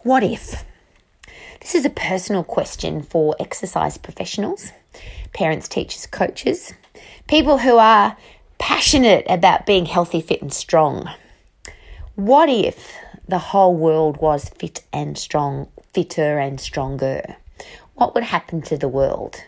What if? This is a personal question for exercise professionals, parents, teachers, coaches, people who are passionate about being healthy, fit and strong. What if the whole world was fit and strong, fitter and stronger? What would happen to the world?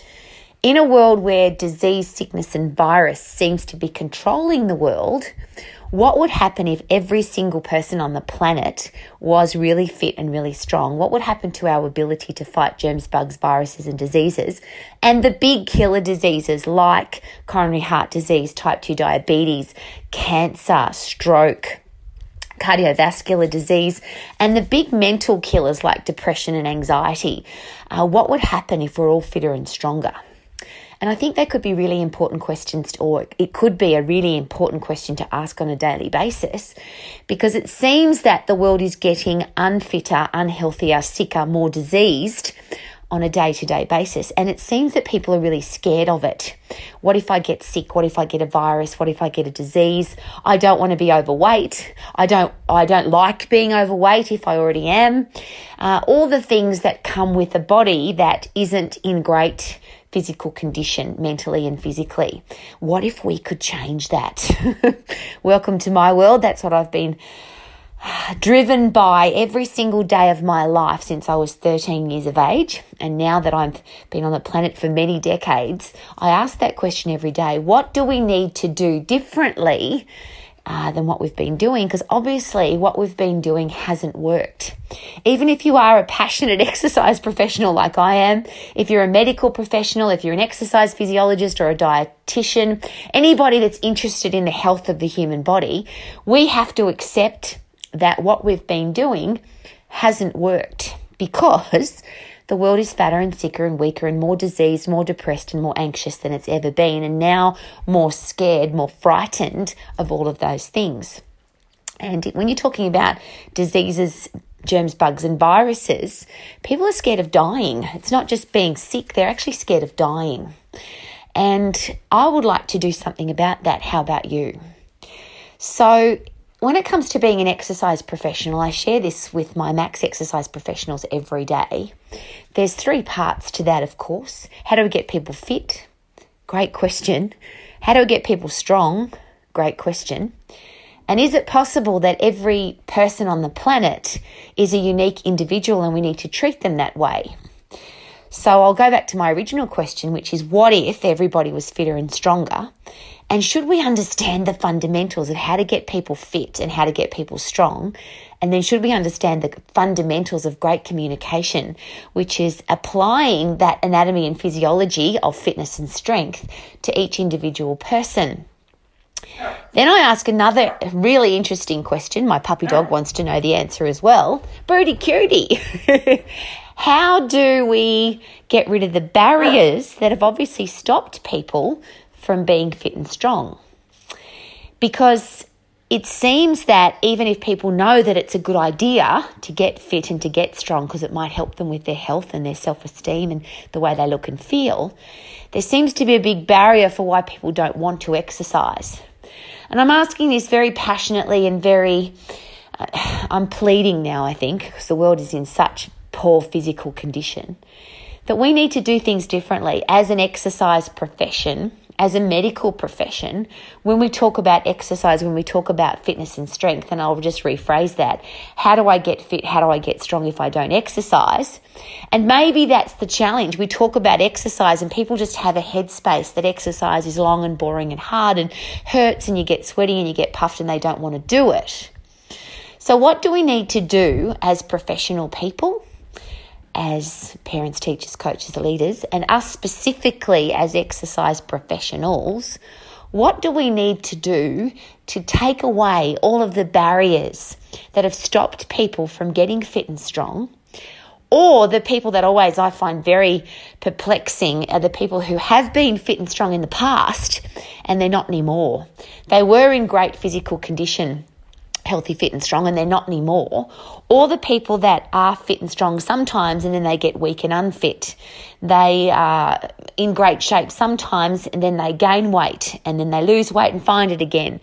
In a world where disease, sickness and virus seems to be controlling the world, what would happen if every single person on the planet was really fit and really strong? What would happen to our ability to fight germs, bugs, viruses and diseases? And the big killer diseases like coronary heart disease, type 2 diabetes, cancer, stroke, cardiovascular disease, and the big mental killers like depression and anxiety. What would happen if we're all fitter and stronger? And I think they could be really important questions, or it could be a really important question to ask on a daily basis, because it seems that the world is getting unfitter, unhealthier, sicker, more diseased on a day-to-day basis. And it seems that people are really scared of it. What if I get sick? What if I get a virus? What if I get a disease? I don't want to be overweight. I don't like being overweight if I already am. All the things that come with a body that isn't in great physical condition, mentally and physically. What if we could change that? Welcome to my world. That's what I've been driven by every single day of my life since I was 13 years of age. And now that I've been on the planet for many decades, I ask that question every day. What do we need to do differently than what we've been doing? Because obviously what we've been doing hasn't worked. Even if you are a passionate exercise professional like I am, if you're a medical professional, if you're an exercise physiologist or a dietitian, anybody that's interested in the health of the human body, we have to accept that what we've been doing hasn't worked, because the world is fatter and sicker and weaker and more diseased, more depressed and more anxious than it's ever been, and now more scared, more frightened of all of those things. And when you're talking about diseases, germs, bugs and viruses, people are scared of dying. It's not just being sick, they're actually scared of dying. And I would like to do something about that. How about you? So when it comes to being an exercise professional, I share this with my Max exercise professionals every day. There's 3 parts to that, of course. How do we get people fit? Great question. How do we get people strong? Great question. And is it possible that every person on the planet is a unique individual and we need to treat them that way? So I'll go back to my original question, which is, what if everybody was fitter and stronger? And should we understand the fundamentals of how to get people fit and how to get people strong? And then should we understand the fundamentals of great communication, which is applying that anatomy and physiology of fitness and strength to each individual person? Then I ask another really interesting question. My puppy dog wants to know the answer as well. Broody cutie. How do we get rid of the barriers that have obviously stopped people from being fit and strong? Because it seems that even if people know that it's a good idea to get fit and to get strong because it might help them with their health and their self-esteem and the way they look and feel, there seems to be a big barrier for why people don't want to exercise. And I'm asking this very passionately and I'm pleading now, I think, because the world is in such poor physical condition, that we need to do things differently as an exercise profession, as a medical profession. When we talk about exercise, when we talk about fitness and strength, and I'll just rephrase that, how do I get fit? How do I get strong if I don't exercise? And maybe that's the challenge. We talk about exercise and people just have a headspace that exercise is long and boring and hard and hurts and you get sweaty and you get puffed and they don't want to do it. So what do we need to do as professional people, as parents, teachers, coaches, leaders, and us specifically as exercise professionals? What do we need to do to take away all of the barriers that have stopped people from getting fit and strong? Or the people that always I find very perplexing are the people who have been fit and strong in the past and they're not anymore. They were in great physical condition, healthy, fit and strong, and they're not anymore. Or the people that are fit and strong sometimes and then they get weak and unfit. They are in great shape sometimes and then they gain weight and then they lose weight and find it again.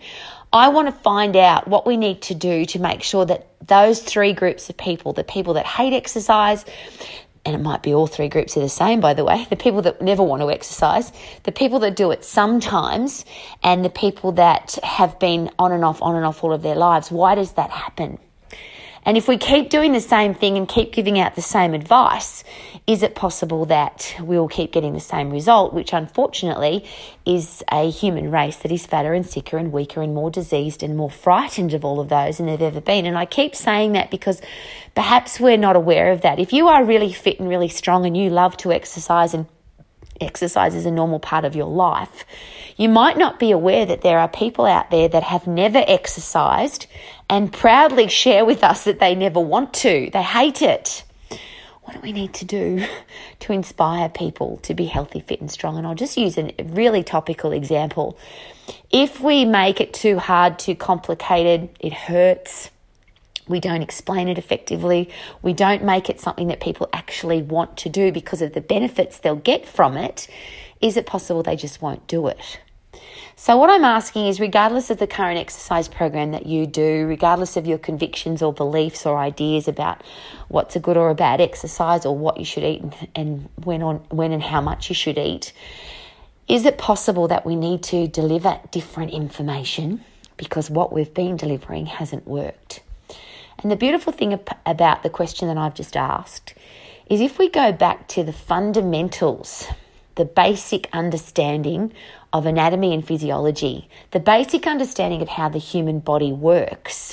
I want to find out what we need to do to make sure that those three groups of people, the people that hate exercise, and it might be all three groups are the same, by the way, the people that never want to exercise, the people that do it sometimes, and the people that have been on and off all of their lives. Why does that happen? And if we keep doing the same thing and keep giving out the same advice, is it possible that we will keep getting the same result, which unfortunately is a human race that is fatter and sicker and weaker and more diseased and more frightened of all of those than they've ever been? And I keep saying that because perhaps we're not aware of that. If you are really fit and really strong and you love to exercise, and exercise is a normal part of your life, you might not be aware that there are people out there that have never exercised and proudly share with us that they never want to. They hate it. What do we need to do to inspire people to be healthy, fit and strong? And I'll just use a really topical example. If we make it too hard, too complicated, it hurts. We don't explain it effectively. We don't make it something that people actually want to do because of the benefits they'll get from it. Is it possible they just won't do it? So what I'm asking is, regardless of the current exercise program that you do, regardless of your convictions or beliefs or ideas about what's a good or a bad exercise or what you should eat and when and how much you should eat, is it possible that we need to deliver different information because what we've been delivering hasn't worked? And the beautiful thing about the question that I've just asked is, if we go back to the fundamentals, the basic understanding of anatomy and physiology, the basic understanding of how the human body works,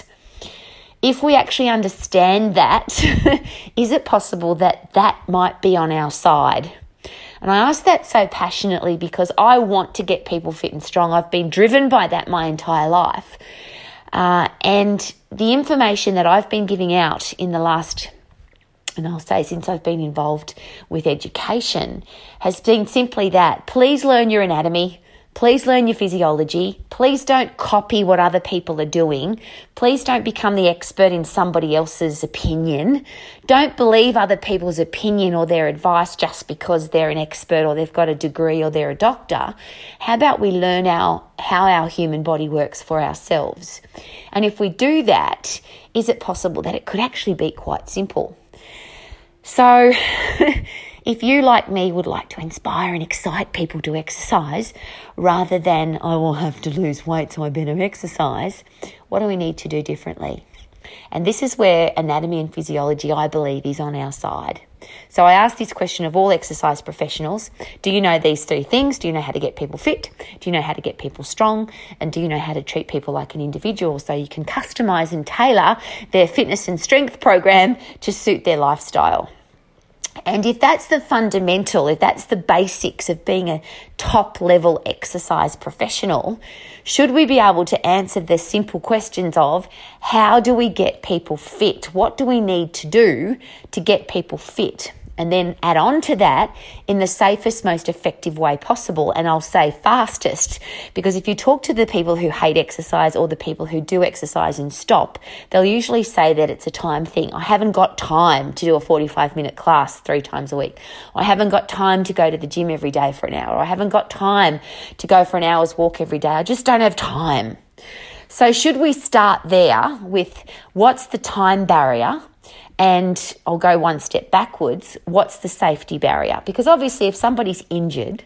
if we actually understand that, is it possible that that might be on our side? And I ask that so passionately because I want to get people fit and strong. I've been driven by that my entire life. And the information that I've been giving out in the last, and I'll say since I've been involved with education, has been simply that. Please learn your anatomy. Please learn your physiology. Please don't copy what other people are doing. Please don't become the expert in somebody else's opinion. Don't believe other people's opinion or their advice just because they're an expert or they've got a degree or they're a doctor. How about we learn how our human body works for ourselves? And if we do that, is it possible that it could actually be quite simple? So if you, like me, would like to inspire and excite people to exercise rather than I will have to lose weight so I better exercise, what do we need to do differently? And this is where anatomy and physiology, I believe, is on our side. So I asked this question of all exercise professionals. Do you know these three things? Do you know how to get people fit? Do you know how to get people strong? And do you know how to treat people like an individual so you can customize and tailor their fitness and strength program to suit their lifestyle? And if that's the fundamental, if that's the basics of being a top-level exercise professional, should we be able to answer the simple questions of how do we get people fit? What do we need to do to get people fit? And then add on to that in the safest, most effective way possible. And I'll say fastest, because if you talk to the people who hate exercise or the people who do exercise and stop, they'll usually say that it's a time thing. I haven't got time to do a 45-minute class 3 times a week. I haven't got time to go to the gym every day for an hour. I haven't got time to go for an hour's walk every day. I just don't have time. So should we start there with what's the time barrier? And I'll go one step backwards. What's the safety barrier? Because obviously if somebody's injured,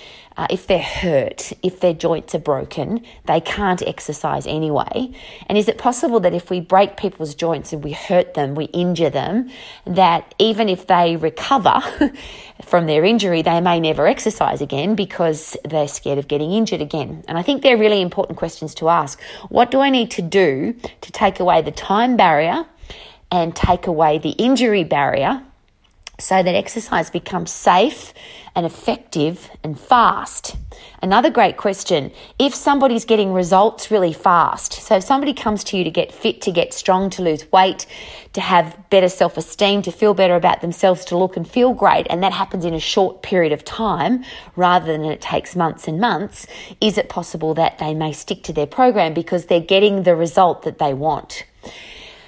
if they're hurt, if their joints are broken, they can't exercise anyway. And is it possible that if we break people's joints and we hurt them, we injure them, that even if they recover from their injury, they may never exercise again because they're scared of getting injured again? And I think they're really important questions to ask. What do I need to do to take away the time barrier and take away the injury barrier so that exercise becomes safe and effective and fast? Another great question, if somebody's getting results really fast, so if somebody comes to you to get fit, to get strong, to lose weight, to have better self-esteem, to feel better about themselves, to look and feel great, and that happens in a short period of time rather than it takes months and months, is it possible that they may stick to their program because they're getting the result that they want?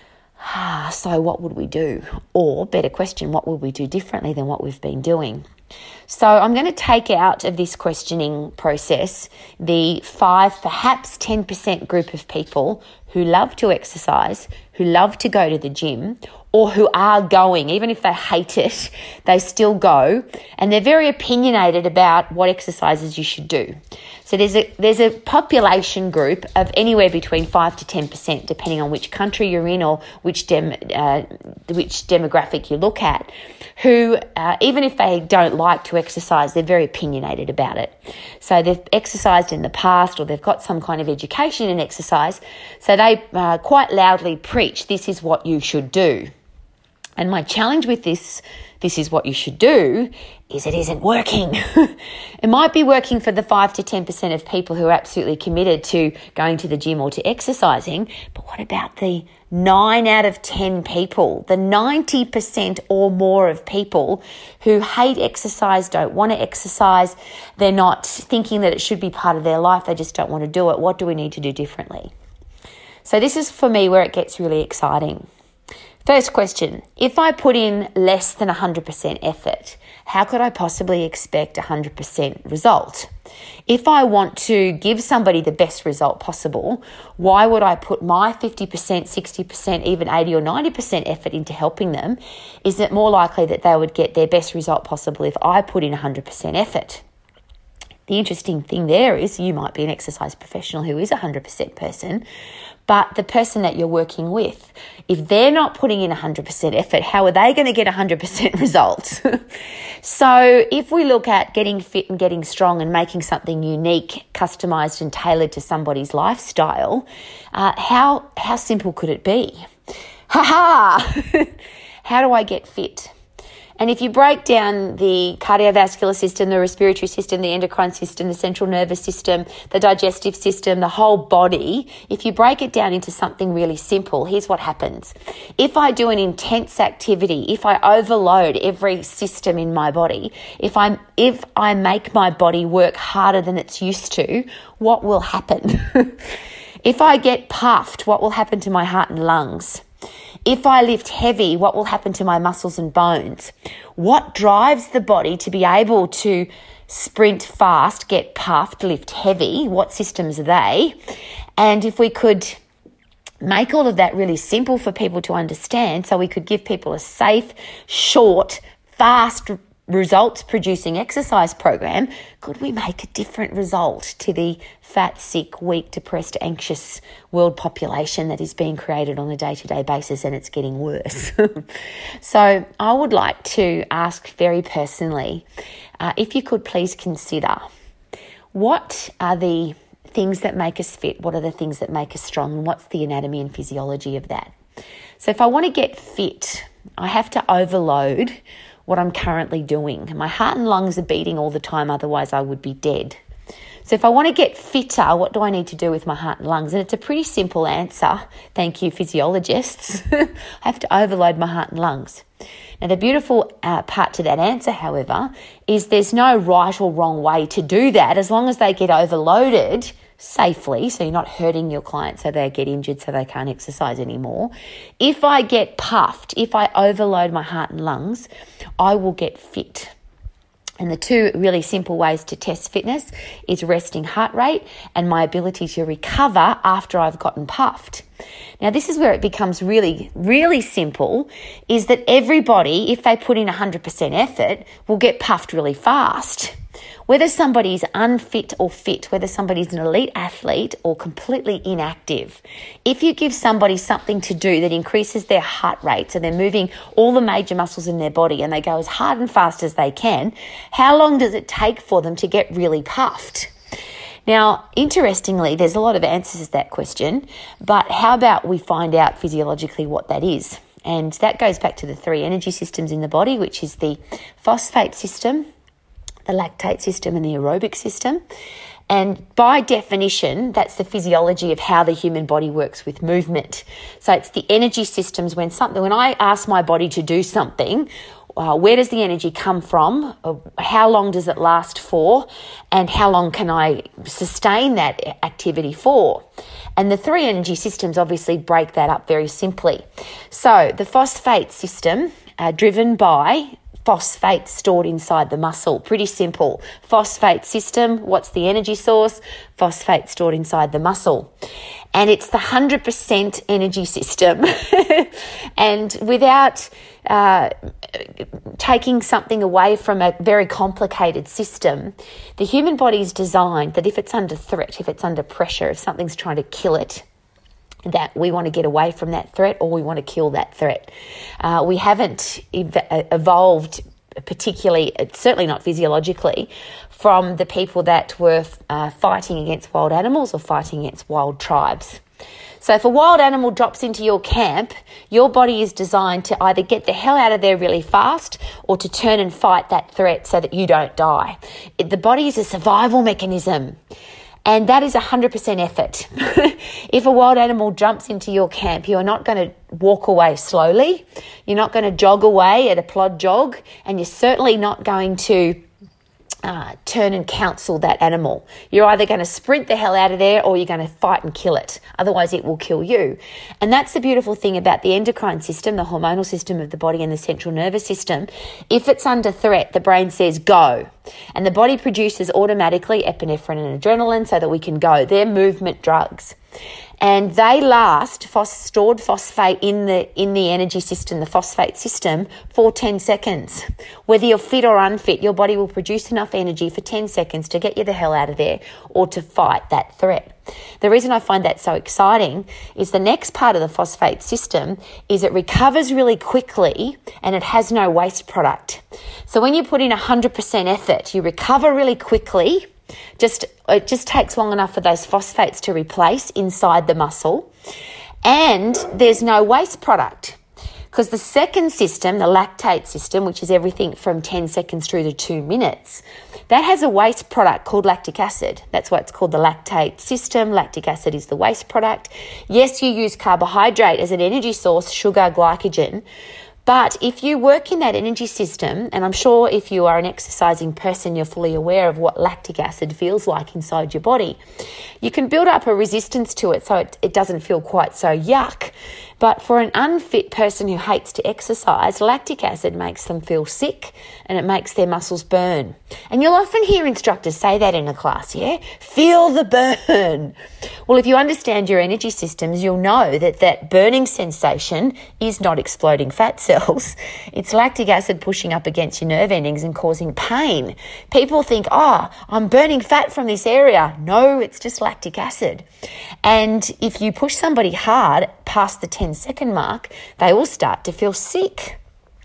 So what would we do? Or, better question, what would we do differently than what we've been doing? So I'm going to take out of this questioning process the 5, perhaps 10% group of people who love to exercise, who love to go to the gym, or who are going. Even if they hate it, they still go, and they're very opinionated about what exercises you should do. So there's a population group of anywhere between 5 to 10%, depending on which country you're in or which demographic you look at, who even if they don't like to exercise, they're very opinionated about it. So they've exercised in the past, or they've got some kind of education in exercise, so they quite loudly preach, this is what you should do. And my challenge with this is what you should do, is it isn't working. It might be working for the 5 to 10% of people who are absolutely committed to going to the gym or to exercising, but what about the 9 out of 10 people, the 90% or more of people who hate exercise, don't want to exercise, they're not thinking that it should be part of their life, they just don't want to do it. What do we need to do differently? So this is for me where it gets really exciting. First question, if I put in less than 100% effort, how could I possibly expect 100% result? If I want to give somebody the best result possible, why would I put my 50%, 60%, even 80 or 90% effort into helping them? Is it more likely that they would get their best result possible if I put in 100% effort? The interesting thing there is you might be an exercise professional who is a 100% person, but the person that you're working with, if they're not putting in 100% effort, how are they going to get 100% results? So if we look at getting fit and getting strong and making something unique, customized and tailored to somebody's lifestyle, how simple could it be? Ha! How do I get fit? And if you break down the cardiovascular system, the respiratory system, the endocrine system, the central nervous system, the digestive system, the whole body, if you break it down into something really simple, here's what happens. If I do an intense activity, if I overload every system in my body, if I make my body work harder than it's used to, what will happen? If I get puffed, what will happen to my heart and lungs? If I lift heavy, what will happen to my muscles and bones? What drives the body to be able to sprint fast, get puffed, lift heavy? What systems are they? And if we could make all of that really simple for people to understand, so we could give people a safe, short, fast, results-producing exercise program, could we make a different result to the fat, sick, weak, depressed, anxious world population that is being created on a day-to-day basis, and it's getting worse? So I would like to ask very personally, if you could please consider, what are the things that make us fit? What are the things that make us strong? And what's the anatomy and physiology of that? So if I want to get fit, I have to overload what I'm currently doing. My heart and lungs are beating all the time, otherwise I would be dead. So if I want to get fitter, what do I need to do with my heart and lungs? And it's a pretty simple answer. Thank you, physiologists. I have to overload my heart and lungs. Now, the beautiful part to that answer, however, is there's no right or wrong way to do that as long as they get overloaded safely, so you're not hurting your client so they get injured so they can't exercise anymore. If I get puffed, if I overload my heart and lungs, I will get fit. And the two really simple ways to test fitness is resting heart rate and my ability to recover after I've gotten puffed. Now, this is where it becomes really, really simple, is that everybody, if they put in 100% effort, will get puffed really fast. Whether somebody's unfit or fit, whether somebody's an elite athlete or completely inactive, if you give somebody something to do that increases their heart rate, so they're moving all the major muscles in their body and they go as hard and fast as they can, how long does it take for them to get really puffed? Now, interestingly, there's a lot of answers to that question, but how about we find out physiologically what that is? And that goes back to the 3 energy systems in the body, which is the phosphate system, the lactate system and the aerobic system. And by definition, that's the physiology of how the human body works with movement. So it's the energy systems when I ask my body to do something, where does the energy come from? How long does it last for? And how long can I sustain that activity for? And the 3 energy systems obviously break that up very simply. So the phosphate system, driven by phosphate stored inside the muscle. Pretty simple. Phosphate system, what's the energy source? Phosphate stored inside the muscle. And it's the 100% energy system. And without taking something away from a very complicated system, the human body is designed that if it's under threat, if it's under pressure, if something's trying to kill it, that we want to get away from that threat or we want to kill that threat. We haven't evolved particularly, certainly not physiologically, from the people that were fighting against wild animals or fighting against wild tribes. So if a wild animal drops into your camp, your body is designed to either get the hell out of there really fast or to turn and fight that threat so that you don't die. The body is a survival mechanism. And that is 100% effort. If a wild animal jumps into your camp, you're not going to walk away slowly. You're not going to jog away at a plod jog. And you're certainly not going to turn and counsel that animal. You're either going to sprint the hell out of there or you're going to fight and kill it. Otherwise, it will kill you. And that's the beautiful thing about the endocrine system, the hormonal system of the body and the central nervous system. If it's under threat, the brain says go. And the body produces automatically epinephrine and adrenaline so that we can go. They're movement drugs. And they last, stored phosphate in the energy system, the phosphate system, for 10 seconds. Whether you're fit or unfit, your body will produce enough energy for 10 seconds to get you the hell out of there or to fight that threat. The reason I find that so exciting is the next part of the phosphate system is it recovers really quickly and it has no waste product. So when you put in 100% effort, you recover really quickly. It just takes long enough for those phosphates to replace inside the muscle, and there's no waste product. Because the second system, the lactate system, which is everything from 10 seconds through to 2 minutes, that has a waste product called lactic acid. That's why it's called the lactate system. Lactic acid is the waste product. Yes, you use carbohydrate as an energy source, sugar, glycogen. But if you work in that energy system, and I'm sure if you are an exercising person, you're fully aware of what lactic acid feels like inside your body, you can build up a resistance to it so it doesn't feel quite so yuck. But for an unfit person who hates to exercise, lactic acid makes them feel sick and it makes their muscles burn. And you'll often hear instructors say that in a class, yeah? Feel the burn. Well, if you understand your energy systems, you'll know that that burning sensation is not exploding fat cells. It's lactic acid pushing up against your nerve endings and causing pain. People think, I'm burning fat from this area. No, it's just lactic acid. And if you push somebody hard past the 10-second mark, they will start to feel sick.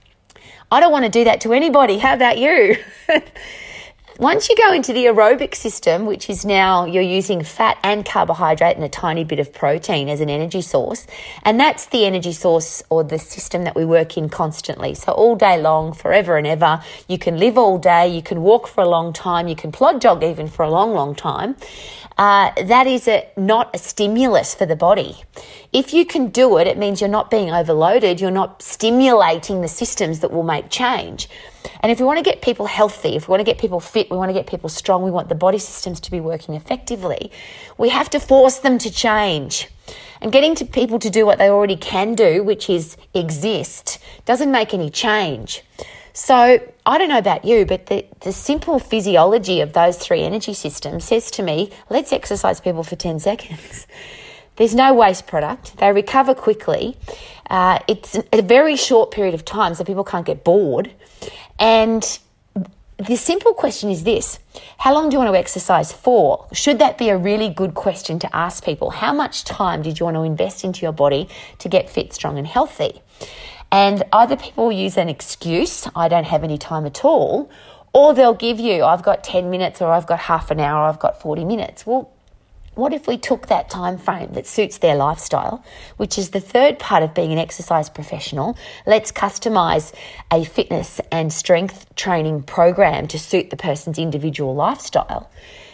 I don't want to do that to anybody. How about you? Once you go into the aerobic system, which is now you're using fat and carbohydrate and a tiny bit of protein as an energy source, and that's the energy source or the system that we work in constantly. So all day long, forever and ever, you can live all day, you can walk for a long time, you can plod jog even for a long, long time. That is not a stimulus for the body. If you can do it, it means you're not being overloaded, you're not stimulating the systems that will make change. And if we want to get people healthy, if we want to get people fit, we want to get people strong, we want the body systems to be working effectively, we have to force them to change. And getting to people to do what they already can do, which is exist, doesn't make any change. So I don't know about you, but the simple physiology of those three energy systems says to me, let's exercise people for 10 seconds. There's no waste product. They recover quickly. It's a very short period of time, so people can't get bored. And the simple question is this: how long do you want to exercise for? Should that be a really good question to ask people? How much time did you want to invest into your body to get fit, strong and healthy? And either people use an excuse, I don't have any time at all, or they'll give you, I've got 10 minutes or I've got half an hour or I've got 40 minutes. Well, what if we took that time frame that suits their lifestyle, which is the third part of being an exercise professional? Let's customize a fitness and strength training program to suit the person's individual lifestyle.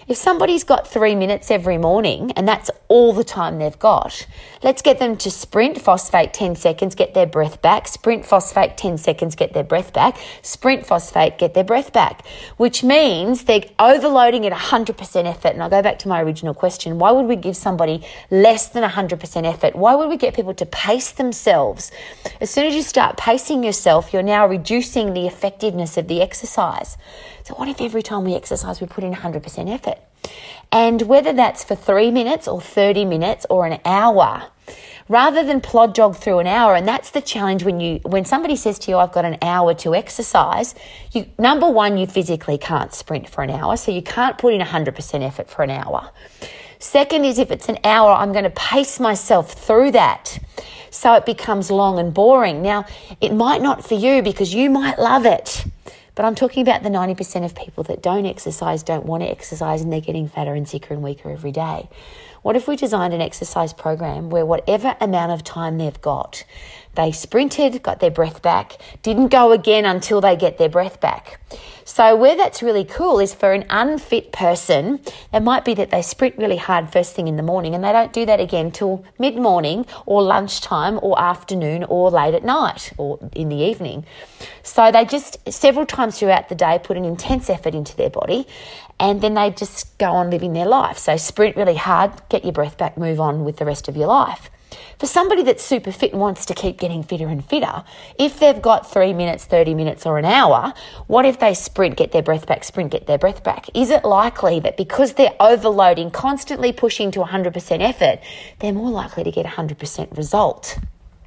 If somebody's got 3 minutes every morning and that's all the time they've got, let's get them to sprint, phosphate 10 seconds, get their breath back, sprint, phosphate 10 seconds, get their breath back, sprint, phosphate, get their breath back, which means they're overloading at 100% effort. And I'll go back to my original question. Why would we give somebody less than 100% effort? Why would we get people to pace themselves? As soon as you start pacing yourself, you're now reducing the effectiveness of the exercise. So what if every time we exercise, we put in 100% effort? And whether that's for 3 minutes or 30 minutes or an hour, rather than plod jog through an hour, and that's the challenge when somebody says to you, I've got an hour to exercise, number one, you physically can't sprint for an hour, so you can't put in 100% effort for an hour. Second is, if it's an hour, I'm going to pace myself through that so it becomes long and boring. Now, it might not for you because you might love it. But I'm talking about the 90% of people that don't exercise, don't want to exercise, and they're getting fatter and sicker and weaker every day. What if we designed an exercise program where whatever amount of time they've got, they sprinted, got their breath back, didn't go again until they get their breath back. So where that's really cool is for an unfit person, it might be that they sprint really hard first thing in the morning and they don't do that again till mid-morning or lunchtime or afternoon or late at night or in the evening. So they just several times throughout the day put an intense effort into their body and then they just go on living their life. So sprint really hard, get your breath back, move on with the rest of your life. For somebody that's super fit and wants to keep getting fitter and fitter, if they've got 3 minutes, 30 minutes or an hour, what if they sprint, get their breath back, sprint, get their breath back? Is it likely that because they're overloading, constantly pushing to 100% effort, they're more likely to get 100% result?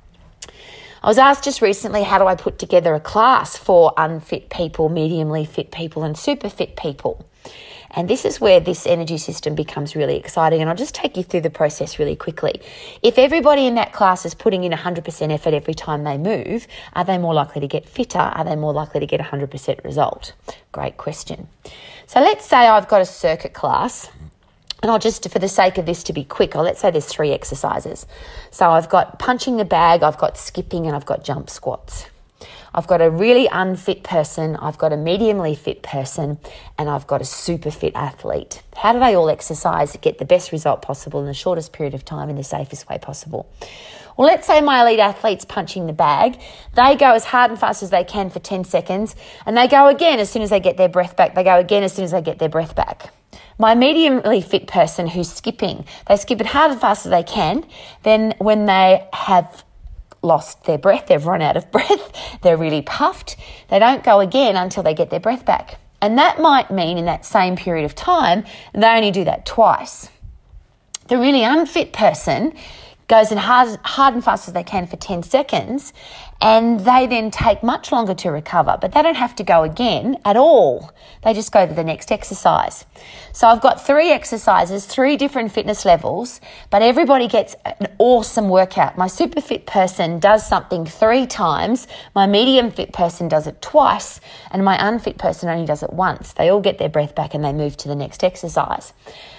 I was asked just recently, how do I put together a class for unfit people, mediumly fit people and super fit people? And this is where this energy system becomes really exciting. And I'll just take you through the process really quickly. If everybody in that class is putting in 100% effort every time they move, are they more likely to get fitter? Are they more likely to get 100% result? Great question. So let's say I've got a circuit class. And I'll just, for the sake of this to be quick, let's say there's 3 exercises. So I've got punching the bag, I've got skipping, and I've got jump squats. I've got a really unfit person, I've got a mediumly fit person, and I've got a super fit athlete. How do they all exercise to get the best result possible in the shortest period of time in the safest way possible? Well, let's say my elite athlete's punching the bag. They go as hard and fast as they can for 10 seconds, and they go again as soon as they get their breath back. They go again as soon as they get their breath back. My mediumly fit person who's skipping, they skip it hard and fast as they can. Then when they have lost their breath, they've run out of breath, they're really puffed, they don't go again until they get their breath back. And that might mean in that same period of time, they only do that twice. The really unfit person goes in hard and fast as they can for 10 seconds, and they then take much longer to recover, but they don't have to go again at all. They just go to the next exercise. So I've got 3 exercises, 3 different fitness levels, but everybody gets an awesome workout. My super fit person does something 3 times, my medium fit person does it twice, and my unfit person only does it once. They all get their breath back and they move to the next exercise.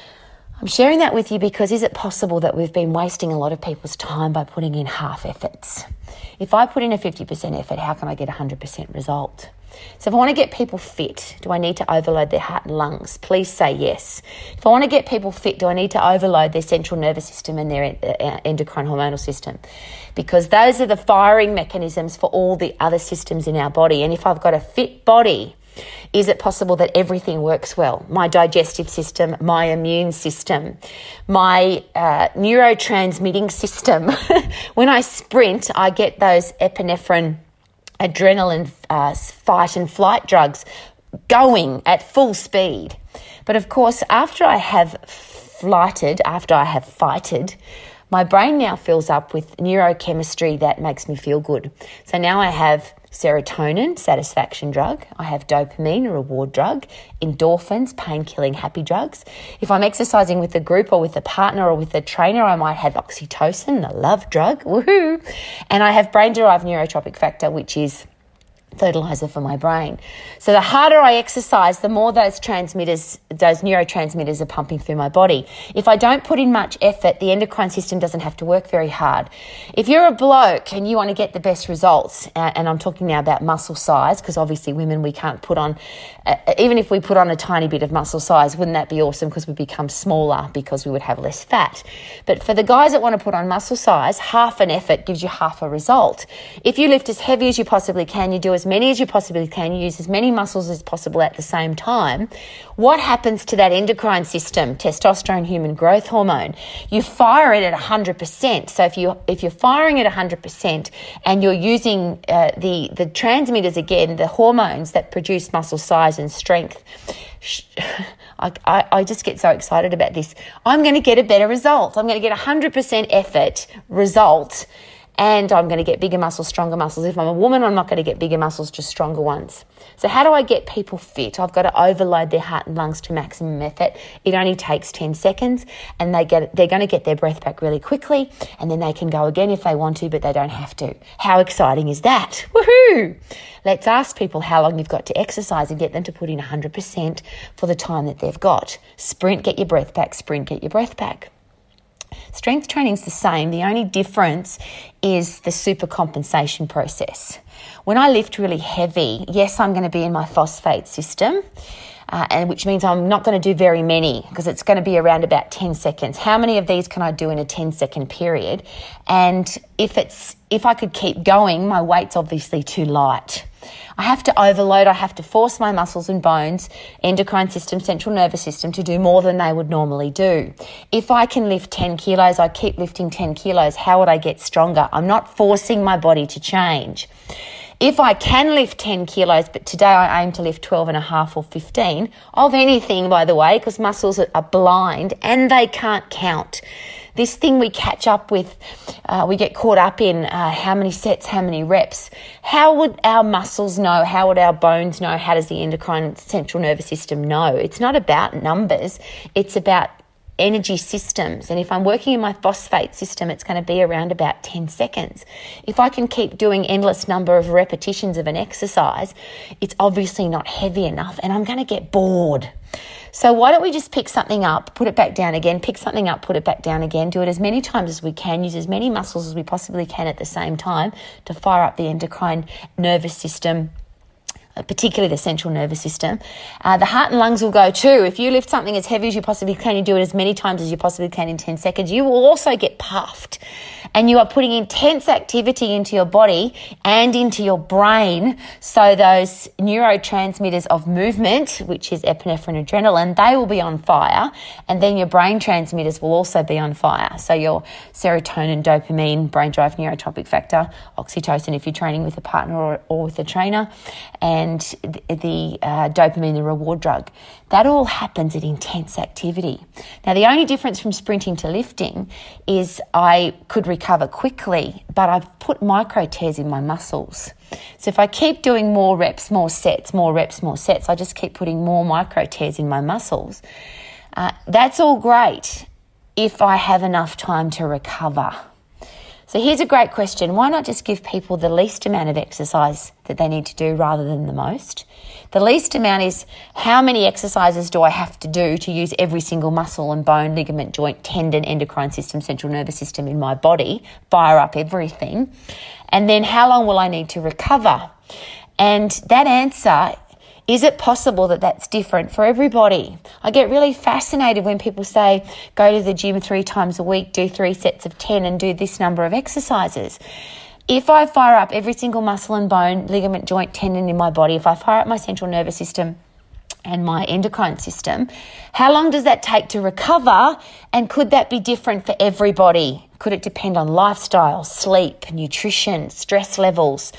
I'm sharing that with you because is it possible that we've been wasting a lot of people's time by putting in half efforts? If I put in a 50% effort, how can I get 100% result? So if I want to get people fit, do I need to overload their heart and lungs? Please say yes. If I want to get people fit, do I need to overload their central nervous system and their endocrine hormonal system? Because those are the firing mechanisms for all the other systems in our body. And if I've got a fit body, is it possible that everything works well? My digestive system, my immune system, my neurotransmitting system. When I sprint, I get those epinephrine, adrenaline, fight and flight drugs going at full speed. But of course, after I have fighted, my brain now fills up with neurochemistry that makes me feel good. So now I have serotonin, satisfaction drug. I have dopamine, a reward drug, endorphins, pain-killing happy drugs. If I'm exercising with a group or with a partner or with a trainer, I might have oxytocin, a love drug, woohoo. And I have brain-derived neurotropic factor, which is fertilizer for my brain. So the harder I exercise, the more those neurotransmitters are pumping through my body. If I don't put in much effort, the endocrine system doesn't have to work very hard. If you're a bloke and you want to get the best results, and I'm talking now about muscle size, because obviously women, we can't put on, even if we put on a tiny bit of muscle size, wouldn't that be awesome? Because we become smaller because we would have less fat. But for the guys that want to put on muscle size, half an effort gives you half a result. If you lift as heavy as you possibly can, you do as many as you possibly can, you use as many muscles as possible at the same time, what happens to that endocrine system, testosterone, human growth hormone? You fire it at 100%. So if you're firing at 100% and you're using the transmitters again, the hormones that produce muscle size and strength, I just get so excited about this. I'm going to get a better result. I'm going to get 100% effort result, and I'm going to get bigger muscles, stronger muscles. If I'm a woman, I'm not going to get bigger muscles, just stronger ones. So how do I get people fit? I've got to overload their heart and lungs to maximum effort. It only takes 10 seconds, and they're going to get their breath back really quickly, and then they can go again if they want to, but they don't have to. How exciting is that? Woohoo! Let's ask people how long you've got to exercise and get them to put in 100% for the time that they've got. Sprint, get your breath back. Sprint, get your breath back. Strength training's the same. The only difference is the supercompensation process. When I lift really heavy, yes, I'm going to be in my phosphate system, and which means I'm not going to do very many because it's going to be around about 10 seconds. How many of these can I do in a 10-second period? And if I could keep going, my weight's obviously too light. I have to overload, I have to force my muscles and bones, endocrine system, central nervous system to do more than they would normally do. If I can lift 10 kilos, I keep lifting 10 kilos, how would I get stronger? I'm not forcing my body to change. If I can lift 10 kilos, but today I aim to lift 12 and a half or 15, of anything, by the way, because muscles are blind and they can't count. This thing we catch up with, we get caught up in how many sets, how many reps. How would our muscles know? How would our bones know? How does the endocrine central nervous system know? It's not about numbers. It's about energy systems. And if I'm working in my phosphate system, it's going to be around about 10 seconds. If I can keep doing endless number of repetitions of an exercise, it's obviously not heavy enough and I'm going to get bored. So why don't we just pick something up, put it back down again, pick something up, put it back down again, do it as many times as we can, use as many muscles as we possibly can at the same time to fire up the endocrine nervous system, particularly the central nervous system. The heart and lungs will go too. If you lift something as heavy as you possibly can, you do it as many times as you possibly can in 10 seconds, you will also get puffed. And you are putting intense activity into your body and into your brain. So those neurotransmitters of movement, which is epinephrine and adrenaline, they will be on fire. And then your brain transmitters will also be on fire. So your serotonin, dopamine, brain drive, neurotropic factor, oxytocin if you're training with a partner or with a trainer, and the dopamine, the reward drug. That all happens at intense activity. Now, the only difference from sprinting to lifting is I could recover quickly, but I've put micro tears in my muscles. So if I keep doing more reps, more sets, I just keep putting more micro tears in my muscles. That's all great if I have enough time to recover. So here's a great question. Why not just give people the least amount of exercise that they need to do rather than the most? The least amount is how many exercises do I have to do to use every single muscle and bone, ligament, joint, tendon, endocrine system, central nervous system in my body, fire up everything. And then how long will I need to recover? And that answer, is it possible that that's different for everybody? I get really fascinated when people say, go to the gym 3 times a week, do 3 sets of 10 and do this number of exercises. If I fire up every single muscle and bone, ligament, joint, tendon in my body, if I fire up my central nervous system and my endocrine system, how long does that take to recover? And could that be different for everybody? Could it depend on lifestyle, sleep, nutrition, stress levels,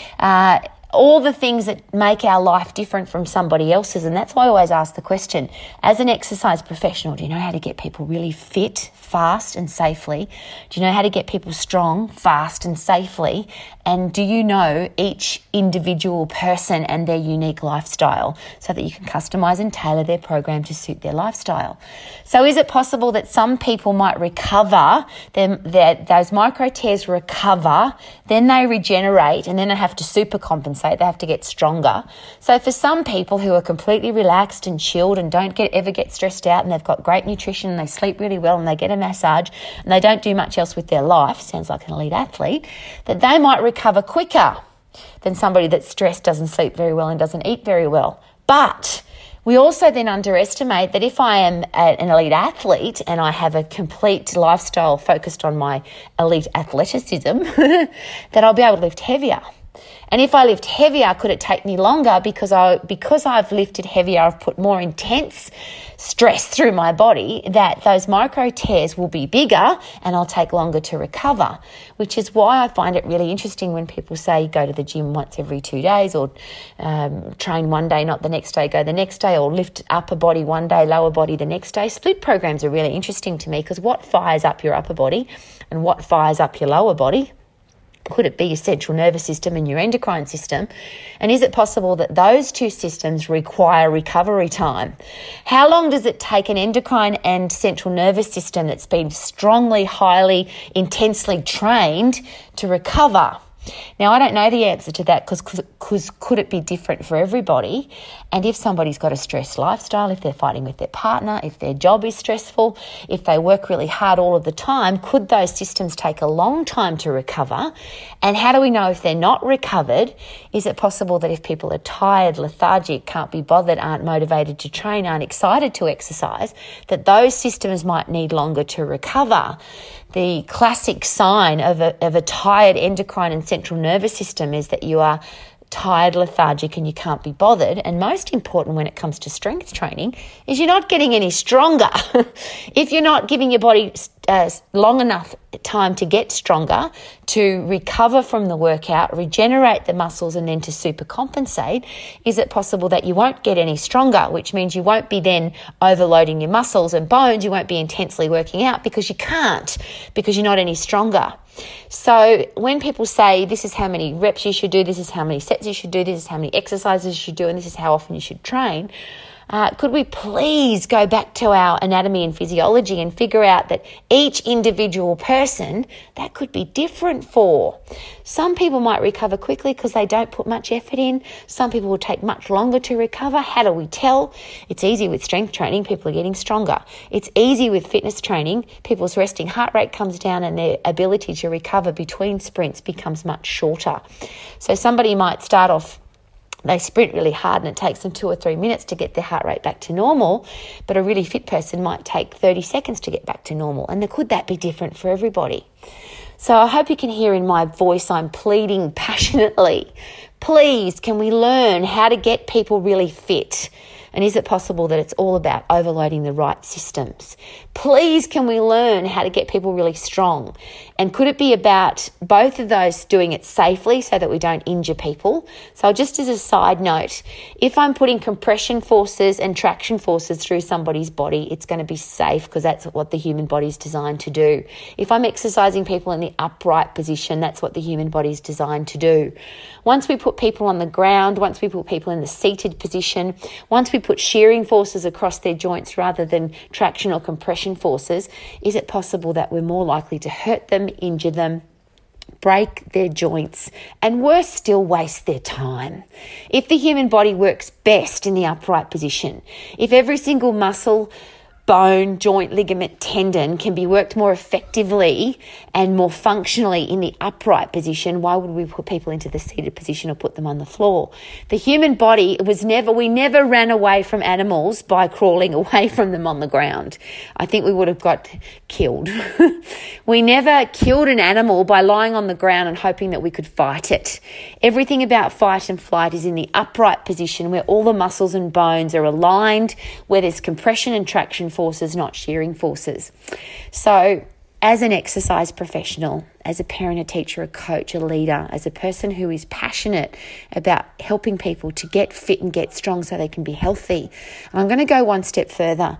all the things that make our life different from somebody else's? And that's why I always ask the question, as an exercise professional, do you know how to get people really fit, fast and safely? Do you know how to get people strong, fast and safely? And do you know each individual person and their unique lifestyle so that you can customize and tailor their program to suit their lifestyle? So is it possible that some people might recover, those micro tears recover, then they regenerate, and then they have to super compensate, they have to get stronger? So for some people who are completely relaxed and chilled and don't ever get stressed out, and they've got great nutrition and they sleep really well and they get a massage and they don't do much else with their life, sounds like an elite athlete, that they might recover quicker than somebody that's stressed, doesn't sleep very well and doesn't eat very well. But we also then underestimate that if I am an elite athlete and I have a complete lifestyle focused on my elite athleticism, that I'll be able to lift heavier. And if I lift heavier, could it take me longer? Because I've lifted heavier, I've put more intense stress through my body, that those micro tears will be bigger and I'll take longer to recover, which is why I find it really interesting when people say go to the gym once every 2 days, or train one day, not the next day, go the next day, or lift upper body one day, lower body the next day. Split programs are really interesting to me because what fires up your upper body and what fires up your lower body? Could it be your central nervous system and your endocrine system? And is it possible that those two systems require recovery time? How long does it take an endocrine and central nervous system that's been strongly, highly, intensely trained to recover? Now, I don't know the answer to that because could it be different for everybody? And if somebody's got a stressed lifestyle, if they're fighting with their partner, if their job is stressful, if they work really hard all of the time, could those systems take a long time to recover? And how do we know if they're not recovered? Is it possible that if people are tired, lethargic, can't be bothered, aren't motivated to train, aren't excited to exercise, that those systems might need longer to recover? The classic sign of a tired endocrine and central nervous system is that you are tired, lethargic, and you can't be bothered. And most important when it comes to strength training is you're not getting any stronger. If you're not giving your body long enough time to get stronger, to recover from the workout, regenerate the muscles, and then to super compensate, is it possible that you won't get any stronger, which means you won't be then overloading your muscles and bones, you won't be intensely working out because you can't, because you're not any stronger. So when people say this is how many reps you should do, this is how many sets you should do, this is how many exercises you should do, and this is how often you should train, could we please go back to our anatomy and physiology and figure out that each individual person, that could be different for. Some people might recover quickly because they don't put much effort in. Some people will take much longer to recover. How do we tell? It's easy with strength training. People are getting stronger. It's easy with fitness training. People's resting heart rate comes down and their ability to recover between sprints becomes much shorter. So somebody might start off, they sprint really hard and it takes them 2 or 3 minutes to get their heart rate back to normal, but a really fit person might take 30 seconds to get back to normal. And could that be different for everybody? So I hope you can hear in my voice I'm pleading passionately. Please, can we learn how to get people really fit? And is it possible that it's all about overloading the right systems? Please, can we learn how to get people really strong? And could it be about both of those doing it safely so that we don't injure people? So just as a side note, if I'm putting compression forces and traction forces through somebody's body, it's going to be safe because that's what the human body is designed to do. If I'm exercising people in the upright position, that's what the human body is designed to do. Once we put people on the ground, once we put people in the seated position, once we put shearing forces across their joints rather than traction or compression forces, is it possible that we're more likely to hurt them, injure them, break their joints, and worse still, waste their time? If the human body works best in the upright position, if every single muscle, bone, joint, ligament, tendon can be worked more effectively and more functionally in the upright position, why would we put people into the seated position or put them on the floor? The human body we never ran away from animals by crawling away from them on the ground. I think we would have got killed. We never killed an animal by lying on the ground and hoping that we could fight it. Everything about fight and flight is in the upright position where all the muscles and bones are aligned, where there's compression and traction forces, not shearing forces. So as an exercise professional, as a parent, a teacher, a coach, a leader, as a person who is passionate about helping people to get fit and get strong so they can be healthy, I'm going to go one step further.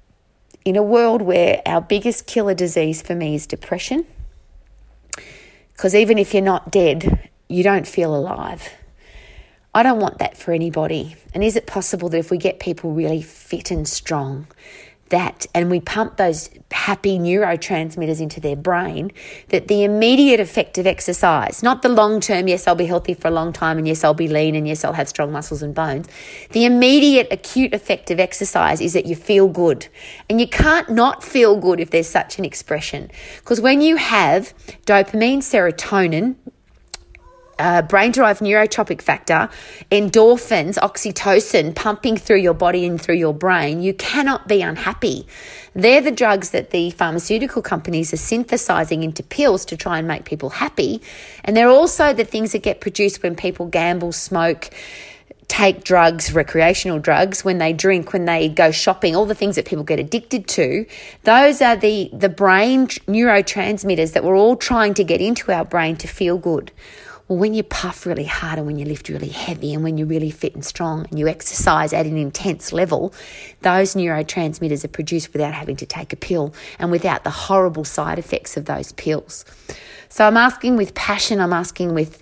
In a world where our biggest killer disease for me is depression, Because even if you're not dead, you don't feel alive. I don't want that for anybody. And is it possible that if we get people really fit and strong, and we pump those happy neurotransmitters into their brain, that the immediate effect of exercise, not the long term, yes, I'll be healthy for a long time, and yes, I'll be lean, and yes, I'll have strong muscles and bones. The immediate acute effect of exercise is that you feel good. And you can't not feel good if there's such an expression. Because when you have dopamine, serotonin, brain-derived neurotropic factor, endorphins, oxytocin pumping through your body and through your brain, you cannot be unhappy. They're the drugs that the pharmaceutical companies are synthesizing into pills to try and make people happy. And they're also the things that get produced when people gamble, smoke, take drugs, recreational drugs, when they drink, when they go shopping, all the things that people get addicted to. Those are the brain neurotransmitters that we're all trying to get into our brain to feel good. Well, when you puff really hard and when you lift really heavy and when you're really fit and strong and you exercise at an intense level, those neurotransmitters are produced without having to take a pill and without the horrible side effects of those pills. So I'm asking with passion, I'm asking with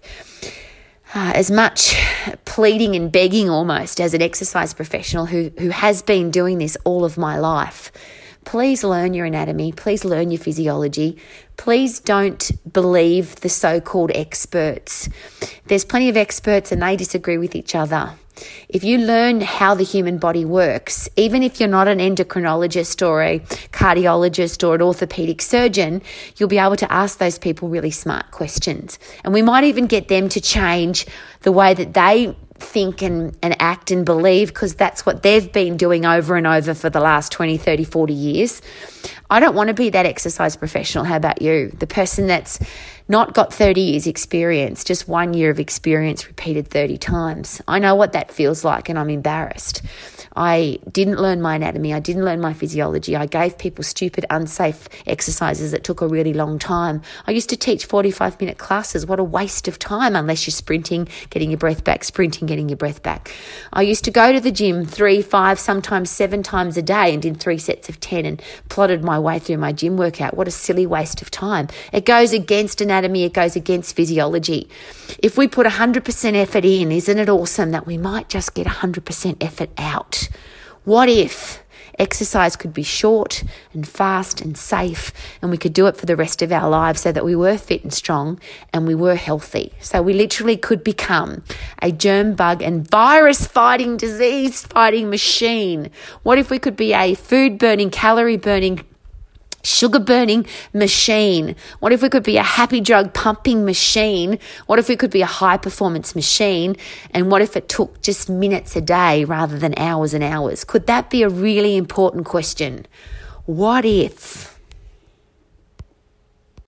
as much pleading and begging almost as an exercise professional who has been doing this all of my life. Please learn your anatomy. Please learn your physiology. Please don't believe the so-called experts. There's plenty of experts and they disagree with each other. If you learn how the human body works, even if you're not an endocrinologist or a cardiologist or an orthopedic surgeon, you'll be able to ask those people really smart questions. And we might even get them to change the way that they think and act and believe, because that's what they've been doing over and over for the last 20, 30, 40 years. I don't want to be that exercise professional. How about you? The person that's not got 30 years experience, just 1 year of experience repeated 30 times. I know what that feels like and I'm embarrassed. I didn't learn my anatomy. I didn't learn my physiology. I gave people stupid, unsafe exercises that took a really long time. I used to teach 45-minute classes. What a waste of time unless you're sprinting, getting your breath back, sprinting, getting your breath back. I used to go to the gym 3, 5, sometimes 7 times a day and did 3 sets of 10 and plotted my way through my gym workout. What a silly waste of time. It goes against anatomy. It goes against physiology. If we put 100% effort in, isn't it awesome that we might just get 100% effort out? What if exercise could be short and fast and safe and we could do it for the rest of our lives so that we were fit and strong and we were healthy? So we literally could become a germ, bug and virus fighting, disease fighting machine. What if we could be a food burning, calorie burning, sugar burning machine? What if we could be a happy drug pumping machine? What if we could be a high performance machine? And what if it took just minutes a day rather than hours and hours? Could that be a really important question? What if?